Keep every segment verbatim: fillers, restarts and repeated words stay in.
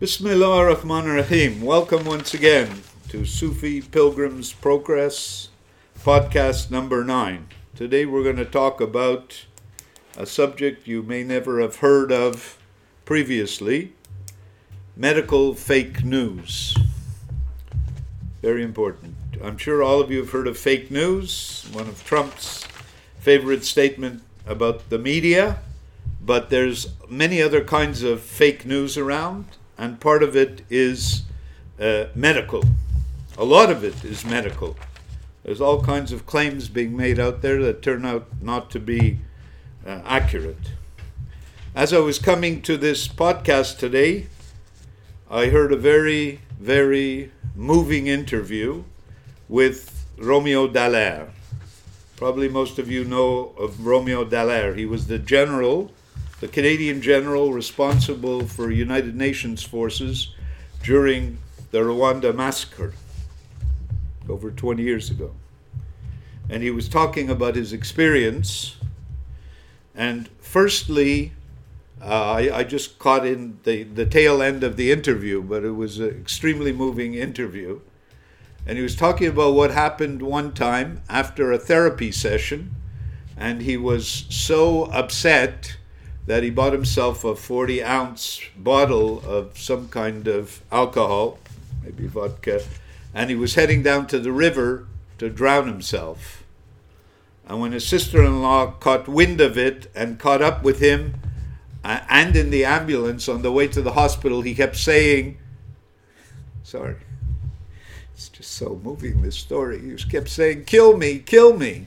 Bismillah ar-Rahman ar-Rahim. Welcome once again to Sufi Pilgrim's Progress, podcast number nine. Today we're going to talk about a subject you may never have heard of previously, medical fake news. Very important. I'm sure all of you have heard of fake news, one of Trump's favorite statements about the media, but there's many other kinds of fake news around. And part of it is uh, medical. A lot of it is medical. There's all kinds of claims being made out there that turn out not to be uh, accurate. As I was coming to this podcast today, I heard a very, very moving interview with Romeo Dallaire. Probably most of you know of Romeo Dallaire. He was the general the Canadian general responsible for United Nations forces during the Rwanda massacre over twenty years ago. And he was talking about his experience. And firstly, uh, I, I just caught in the, the tail end of the interview, but it was an extremely moving interview. And he was talking about what happened one time after a therapy session, and he was so upset that he bought himself a forty ounce bottle of some kind of alcohol, maybe vodka, and he was heading down to the river to drown himself. And when his sister-in-law caught wind of it and caught up with him, uh, and in the ambulance on the way to the hospital, he kept saying, sorry, it's just so moving, this story. He just kept saying, kill me, kill me.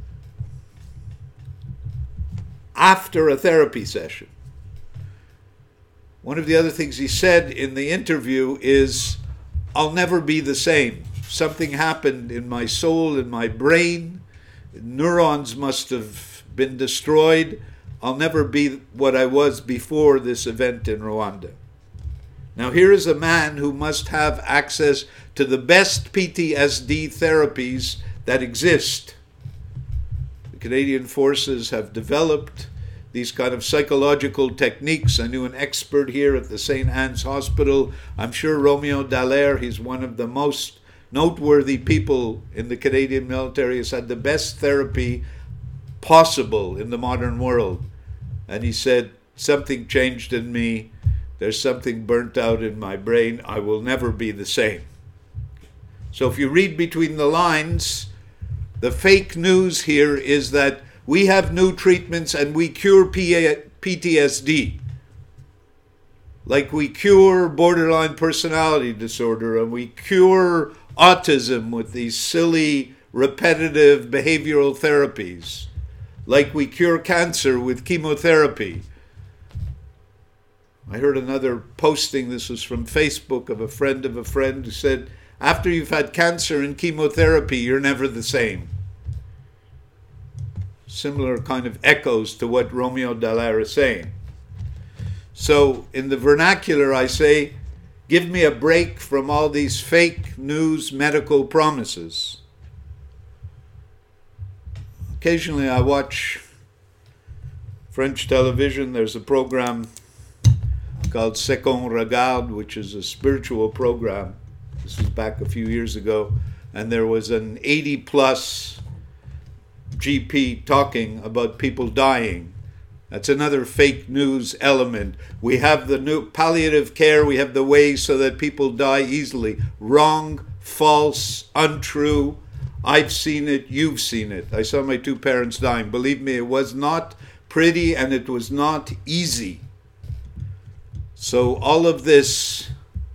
After a therapy session. One of the other things he said in the interview is, I'll never be the same. Something happened in my soul, in my brain. Neurons must have been destroyed. I'll never be what I was before this event in Rwanda. Now here is a man who must have access to the best P T S D therapies that exist. Canadian forces have developed these kind of psychological techniques. I knew an expert here at the Saint Anne's Hospital. I'm sure Romeo Dallaire, he's one of the most noteworthy people in the Canadian military, has had the best therapy possible in the modern world. And he said, something changed in me. There's something burnt out in my brain. I will never be the same. So if you read between the lines, the fake news here is that we have new treatments and we cure P T S D. Like we cure borderline personality disorder and we cure autism with these silly, repetitive behavioral therapies. Like we cure cancer with chemotherapy. I heard another posting, this was from Facebook, of a friend of a friend who said, after you've had cancer and chemotherapy, you're never the same. Similar kind of echoes to what Romeo Dallaire is saying. So in the vernacular, I say, give me a break from all these fake news medical promises. Occasionally I watch French television. There's a program called Second Regard, which is a spiritual program. This was back a few years ago, and there was an eighty plus G P talking about people dying. That's another fake news element. We have the new palliative care, we have the ways so that people die easily. Wrong, false, untrue. I've seen it, you've seen it. I saw my two parents dying. Believe me, it was not pretty and it was not easy. So all of this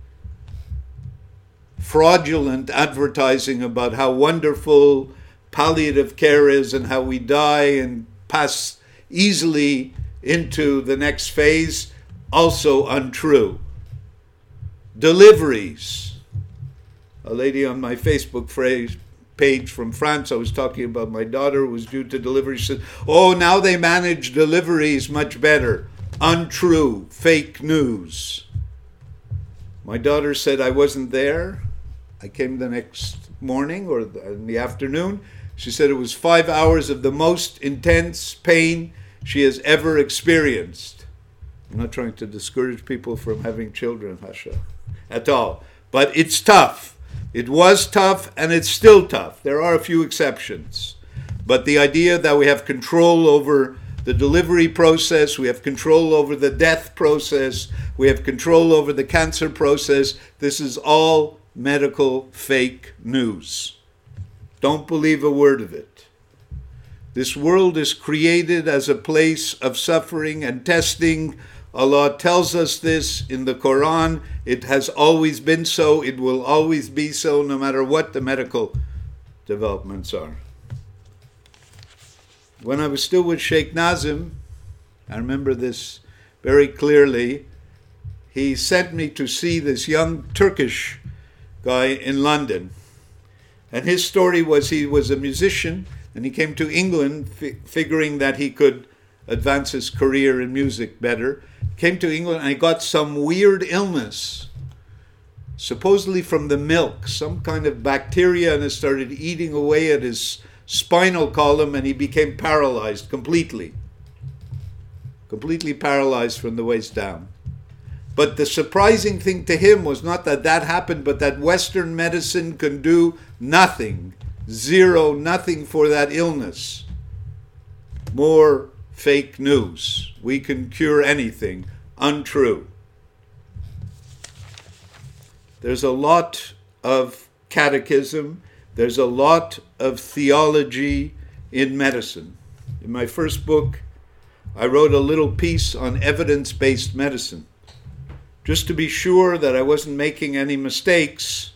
fraudulent advertising about how wonderful palliative care is and how we die and pass easily into the next phase, also untrue. Deliveries. A lady on my Facebook phrase, page from France, I was talking about my daughter who was due to delivery. She said, oh, now they manage deliveries much better. Untrue, fake news. My daughter said I wasn't there. I came the next morning or in the afternoon. She said it was five hours of the most intense pain she has ever experienced. I'm not trying to discourage people from having children, Hasha, at all. But it's tough. It was tough, and it's still tough. There are a few exceptions. But the idea that we have control over the delivery process, we have control over the death process, we have control over the cancer process, this is all medical fake news. Don't believe a word of it. This world is created as a place of suffering and testing. Allah tells us this in the Quran. It has always been so. It will always be so, no matter what the medical developments are. When I was still with Sheikh Nazim, I remember this very clearly, he sent me to see this young Turkish guy in London. And his story was he was a musician, and he came to England fi- figuring that he could advance his career in music better. Came to England and he got some weird illness, supposedly from the milk, some kind of bacteria, and it started eating away at his spinal column, and he became paralyzed completely. Completely paralyzed from the waist down. But the surprising thing to him was not that that happened, but that Western medicine can do nothing, zero, nothing for that illness. More fake news. We can cure anything. Untrue. There's a lot of catechism. There's a lot of theology in medicine. In my first book, I wrote a little piece on evidence-based medicine. Just to be sure that I wasn't making any mistakes,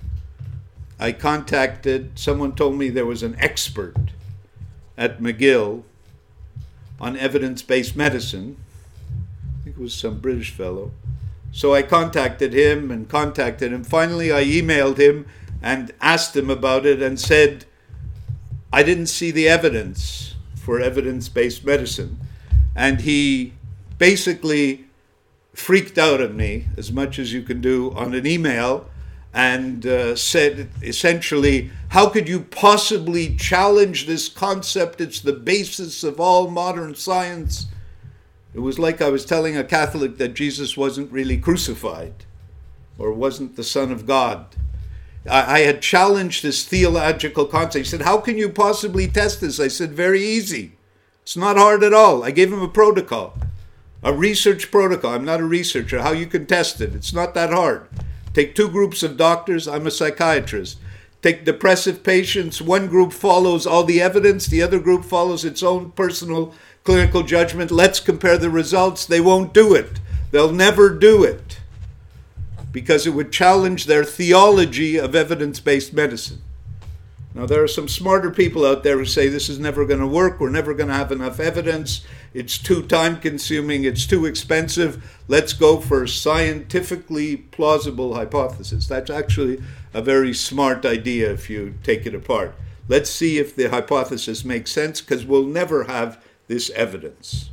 I contacted, someone told me there was an expert at McGill on evidence-based medicine. I think it was some British fellow. So I contacted him and contacted him. Finally, I emailed him and asked him about it and said, I didn't see the evidence for evidence-based medicine. And he basically freaked out at me, as much as you can do on an email, and uh, said essentially, how could you possibly challenge this concept? It's the basis of all modern science. It was like I was telling a Catholic that Jesus wasn't really crucified or wasn't the Son of God. I, I had challenged this theological concept. He said, how can you possibly test this? I said, very easy. It's not hard at all. I gave him a protocol, a research protocol. I'm not a researcher. How you can test it. It's not that hard. Take two groups of doctors. I'm a psychiatrist. Take depressive patients. One group follows all the evidence. The other group follows its own personal clinical judgment. Let's compare the results. They won't do it. They'll never do it because it would challenge their theology of evidence-based medicine. Now, there are some smarter people out there who say this is never going to work. We're never going to have enough evidence. It's too time-consuming. It's too expensive. Let's go for scientifically plausible hypothesis. That's actually a very smart idea if you take it apart. Let's see if the hypothesis makes sense, because we'll never have this evidence.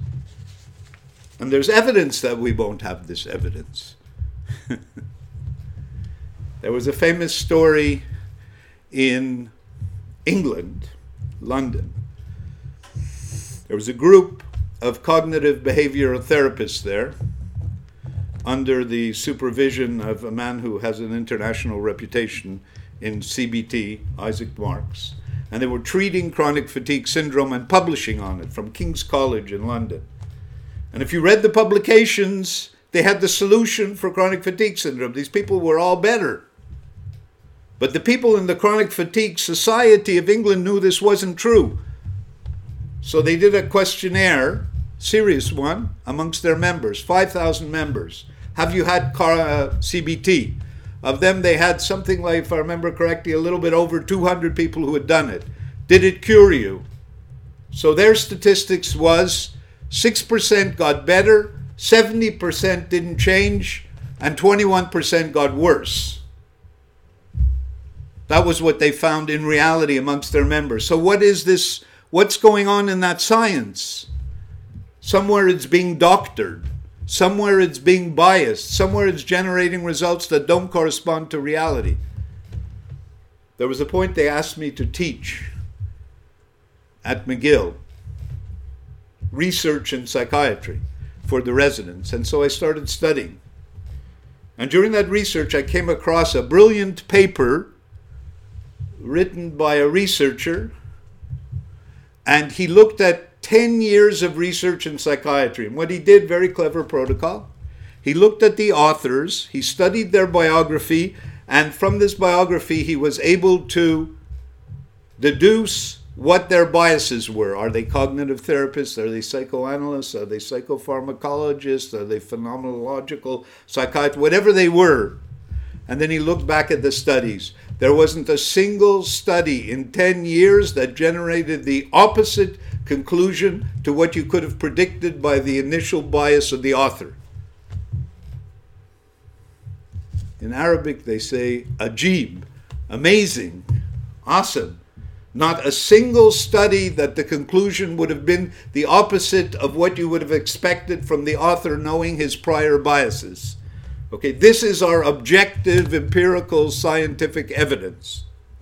And there's evidence that we won't have this evidence. There was a famous story in England, London. There was a group of cognitive behavioral therapists there under the supervision of a man who has an international reputation in C B T, Isaac Marks. And they were treating chronic fatigue syndrome and publishing on it from King's College in London. And if you read the publications, they had the solution for chronic fatigue syndrome. These people were all better. But the people in the Chronic Fatigue Society of England knew this wasn't true. So they did a questionnaire, serious one, amongst their members, five thousand members. Have you had uh, C B T? Of them, they had something like, if I remember correctly, a little bit over two hundred people who had done it. Did it cure you? So their statistics was six percent got better, seventy percent didn't change, and twenty-one percent got worse. That was what they found in reality amongst their members. So what is this? What's going on in that science? Somewhere it's being doctored. Somewhere it's being biased. Somewhere it's generating results that don't correspond to reality. There was a point they asked me to teach at McGill, research in psychiatry. for the residents. And so I started studying. And during that research, I came across a brilliant paper written by a researcher, and he looked at ten years of research in psychiatry. And what he did, very clever protocol, he looked at the authors, he studied their biography, and from this biography he was able to deduce what their biases were. Are they cognitive therapists? Are they psychoanalysts? Are they psychopharmacologists? Are they phenomenological psychiatrists? Whatever they were. And then he looked back at the studies. There wasn't a single study in ten years that generated the opposite conclusion to what you could have predicted by the initial bias of the author. In Arabic they say ajib, amazing, awesome. Not a single study that the conclusion would have been the opposite of what you would have expected from the author knowing his prior biases. Okay, this is our objective, empirical, scientific evidence.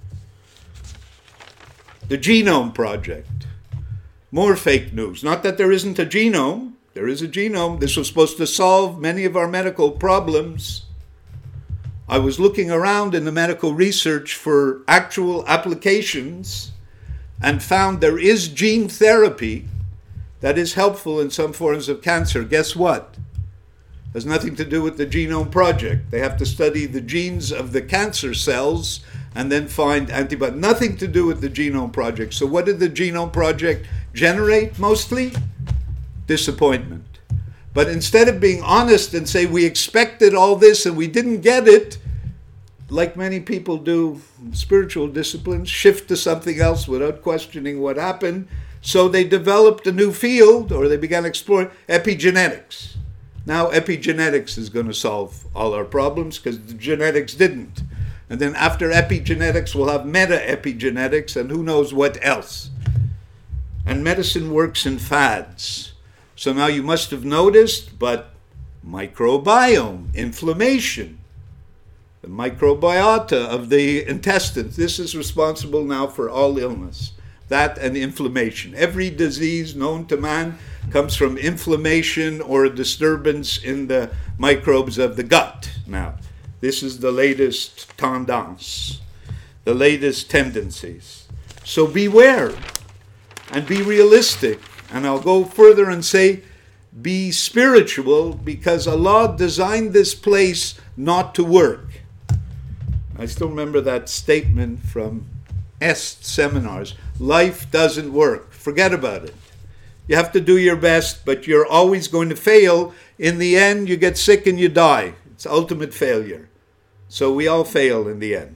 The Genome Project. More fake news. Not that there isn't a genome. There is a genome. This was supposed to solve many of our medical problems. I was looking around in the medical research for actual applications and found there is gene therapy that is helpful in some forms of cancer. Guess what? Has nothing to do with the Genome Project. They have to study the genes of the cancer cells and then find antibodies. Nothing to do with the Genome Project. So what did the Genome Project generate mostly? Disappointment. But instead of being honest and say we expected all this and we didn't get it, like many people do in spiritual disciplines, shift to something else without questioning what happened. So they developed a new field, or they began exploring epigenetics. Now epigenetics is going to solve all our problems because the genetics didn't. And then after epigenetics, we'll have meta-epigenetics and who knows what else. And medicine works in fads. So now you must have noticed, but microbiome, inflammation, the microbiota of the intestines, this is responsible now for all illness. That and inflammation. Every disease known to man comes from inflammation or a disturbance in the microbes of the gut. Now, this is the latest tendance, the latest tendencies. So beware and be realistic. And I'll go further and say, be spiritual, because Allah designed this place not to work. I still remember that statement from Est seminars. Life doesn't work. Forget about it. You have to do your best, but you're always going to fail. In the end, you get sick and you die. It's ultimate failure. So we all fail in the end.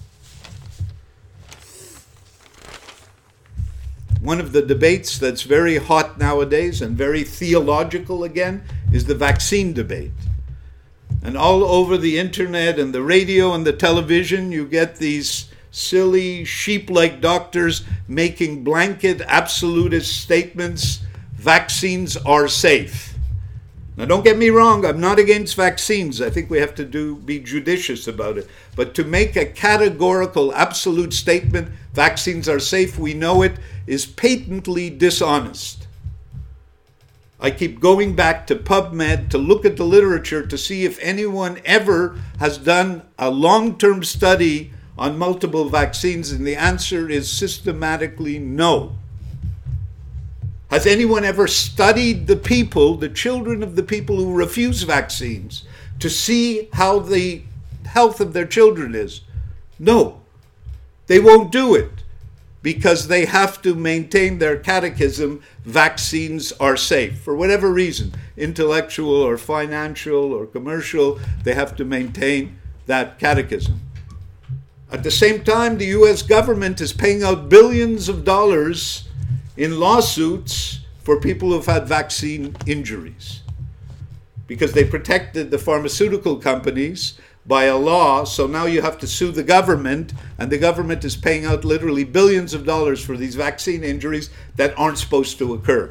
One of the debates that's very hot nowadays and very theological again is the vaccine debate. And all over the internet and the radio and the television, you get these silly, sheep-like doctors making blanket, absolutist statements. Vaccines are safe. Now, don't get me wrong, I'm not against vaccines. I think we have to do be judicious about it. But to make a categorical, absolute statement, vaccines are safe, we know it, is patently dishonest. I keep going back to PubMed to look at the literature to see if anyone ever has done a long-term study on multiple vaccines, and the answer is systematically no. Has anyone ever studied the people, the children of the people who refuse vaccines, to see how the health of their children is? No. They won't do it because they have to maintain their catechism, vaccines are safe. For whatever reason, intellectual or financial or commercial, they have to maintain that catechism. At the same time, the U S government is paying out billions of dollars in lawsuits for people who've had vaccine injuries because they protected the pharmaceutical companies by a law. So now you have to sue the government, and the government is paying out literally billions of dollars for these vaccine injuries that aren't supposed to occur.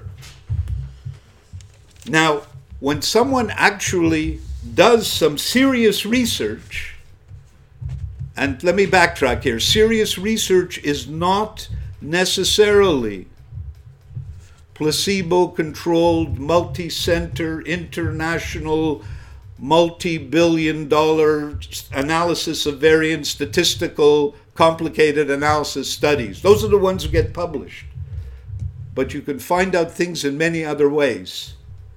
Now, when someone actually does some serious research, and let me backtrack here, serious research is not necessarily placebo-controlled, multi-center, international, multi-billion dollar analysis of variance, statistical, complicated analysis studies. Those are the ones who get published. But you can find out things in many other ways.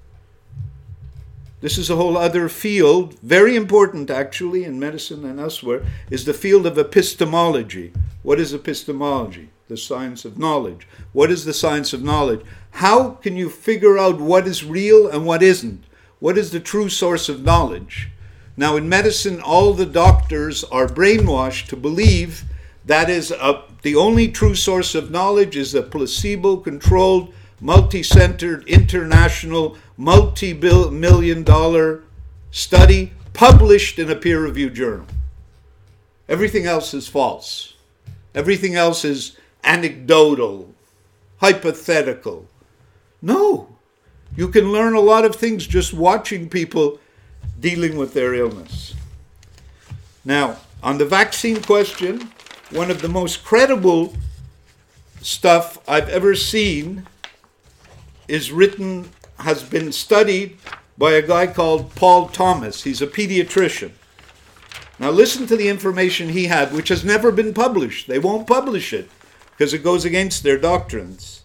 This is a whole other field, very important actually in medicine and elsewhere, is the field of epistemology. What is epistemology? The science of knowledge. What is the science of knowledge? How can you figure out what is real and what isn't? What is the true source of knowledge? Now in medicine, all the doctors are brainwashed to believe that is a, the only true source of knowledge is a placebo-controlled, multi-centered, international, multi-million dollar study published in a peer-reviewed journal. Everything else is false. Everything else is anecdotal, hypothetical. No. You can learn a lot of things just watching people dealing with their illness. Now, on the vaccine question, one of the most credible stuff I've ever seen is written, has been studied by a guy called Paul Thomas. He's a pediatrician. Now listen to the information he had, which has never been published. They won't publish it because it goes against their doctrines.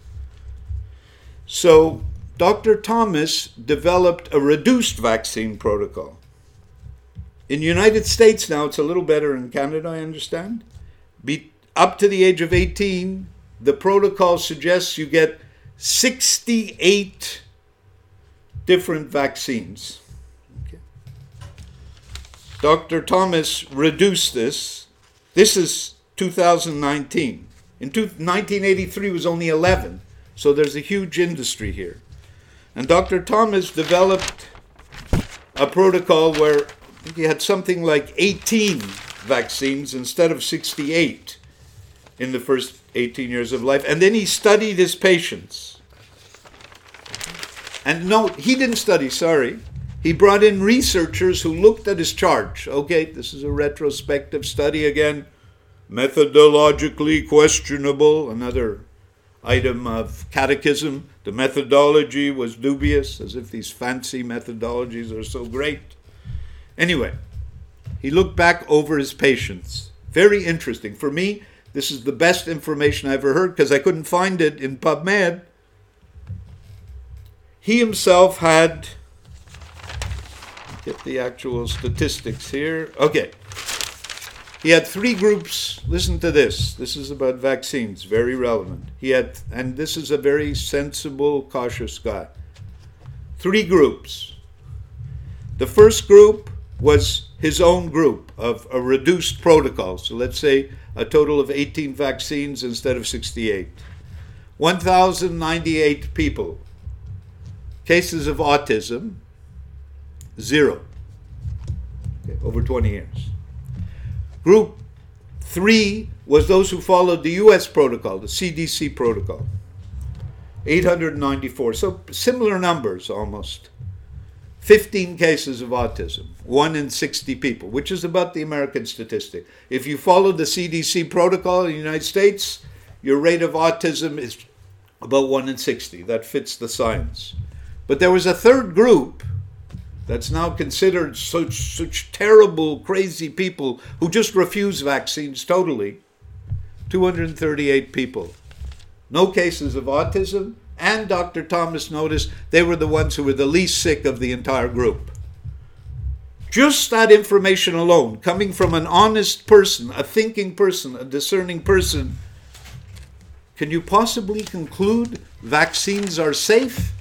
So Doctor Thomas developed a reduced vaccine protocol. In the United States now, it's a little better in Canada, I understand. Be, up to the age of eighteen, the protocol suggests you get sixty-eight different vaccines. Okay. Doctor Thomas reduced this. This is two thousand nineteen. In two, nineteen eighty-three was only eleven, so there's a huge industry here. And Doctor Thomas developed a protocol where he had something like eighteen vaccines instead of sixty-eight in the first eighteen years of life. And then he studied his patients. And no, he didn't study, sorry. He brought in researchers who looked at his charts. Okay, this is a retrospective study again. Methodologically questionable, another item of catechism. The methodology was dubious, as if these fancy methodologies are so great. Anyway, he looked back over his patients. Very interesting. For me, this is the best information I ever heard because I couldn't find it in PubMed. He himself had, get the actual statistics here. Okay. He had three groups. Listen to this. This is about vaccines, very relevant. He had, and this is a very sensible, cautious guy. Three groups. The first group was his own group of a reduced protocol. So let's say a total of eighteen vaccines instead of sixty-eight. one thousand ninety-eight people. Cases of autism, zero. Okay, over twenty years. Group three was those who followed the U S protocol, the C D C protocol. eight hundred ninety-four, so similar numbers almost. fifteen cases of autism, one in sixty people, which is about the American statistic. If you follow the C D C protocol in the United States, your rate of autism is about one in sixty. That fits the science. But there was a third group that's now considered such, such terrible, crazy people who just refuse vaccines totally. two hundred thirty-eight people. No cases of autism. And Doctor Thomas noticed they were the ones who were the least sick of the entire group. Just that information alone, coming from an honest person, a thinking person, a discerning person, can you possibly conclude vaccines are safe?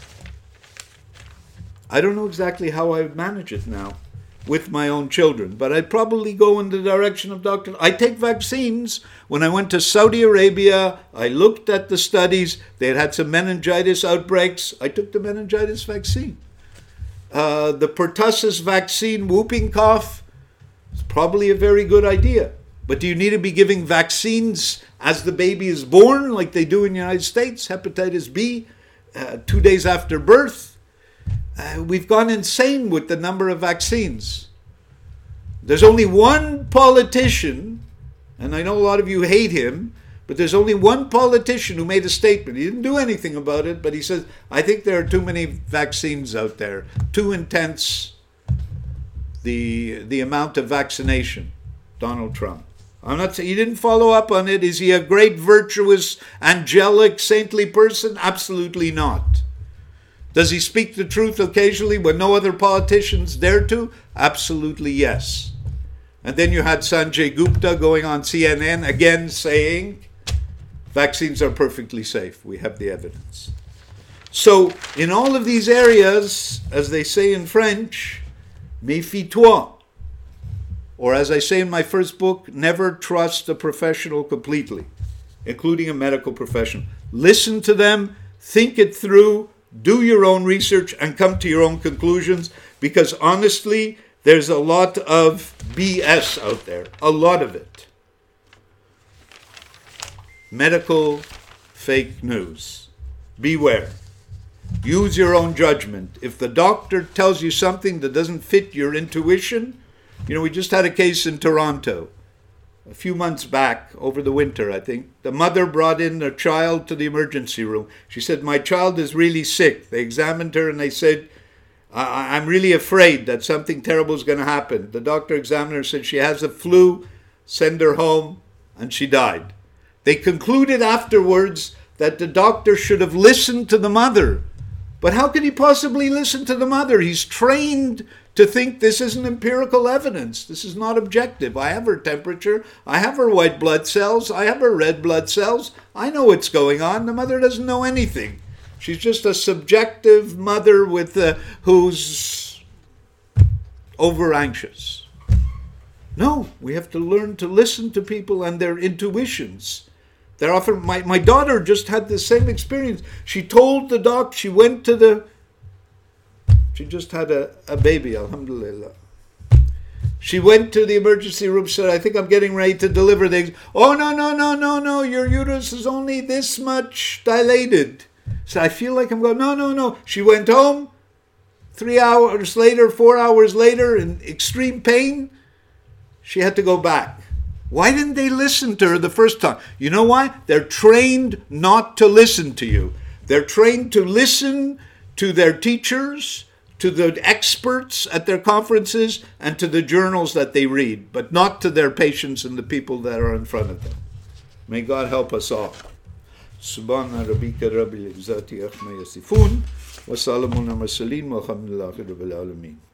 I don't know exactly how I would manage it now with my own children, but I'd probably go in the direction of Doctor I take vaccines. When I went to Saudi Arabia, I looked at the studies. They had had some meningitis outbreaks. I took the meningitis vaccine. Uh, the pertussis vaccine, whooping cough, is probably a very good idea. But do you need to be giving vaccines as the baby is born, like they do in the United States, hepatitis B, uh, two days after birth? Uh, we've gone insane with the number of vaccines. There's only one politician, and I know a lot of you hate him, but But there's only one politician who made a statement. He didn't do anything about it, but he says, I think there are too many vaccines out there, too intense the the amount of vaccination. Donald Trump. I'm not saying he didn't follow up on it. Is he a great, virtuous, angelic, saintly person? Absolutely not. Does he speak the truth occasionally when no other politicians dare to? Absolutely yes. And then you had Sanjay Gupta going on C N N again saying, vaccines are perfectly safe. We have the evidence. So in all of these areas, as they say in French, méfie-toi. Or as I say in my first book, never trust a professional completely, including a medical professional. Listen to them, think it through, do your own research, and come to your own conclusions, because honestly, there's a lot of B S out there, a lot of it. Medical fake news. Beware. Use your own judgment. If the doctor tells you something that doesn't fit your intuition, you know, we just had a case in Toronto a few months back, over the winter, I think. The mother brought in a child to the emergency room. She said, my child is really sick. They examined her and they said, I- I'm really afraid that something terrible is going to happen. The doctor examined her and said, she has a flu, send her home, and she died. They concluded afterwards that the doctor should have listened to the mother. But how could he possibly listen to the mother? He's trained to think this isn't empirical evidence. This is not objective. I have her temperature. I have her white blood cells. I have her red blood cells. I know what's going on. The mother doesn't know anything. She's just a subjective mother with uh, who's over anxious. No, we have to learn to listen to people and their intuitions. They're often, my, my daughter just had the same experience. She told the doc, she went to the, she just had a, a baby, alhamdulillah. She went to the emergency room, said, I think I'm getting ready to deliver things. Oh, no, no, no, no, no, your uterus is only this much dilated. So I feel like I'm going, no, no, no. She went home, three hours later, four hours later, in extreme pain. She had to go back. Why didn't they listen to her the first time? You know why? They're trained not to listen to you. They're trained to listen to their teachers, to the experts at their conferences, and to the journals that they read, but not to their patients and the people that are in front of them. May God help us all. Subhana rabbika rabbil izzati amma yasifun wa salamun ala mursalin walhamdulillahi rabbil alamin.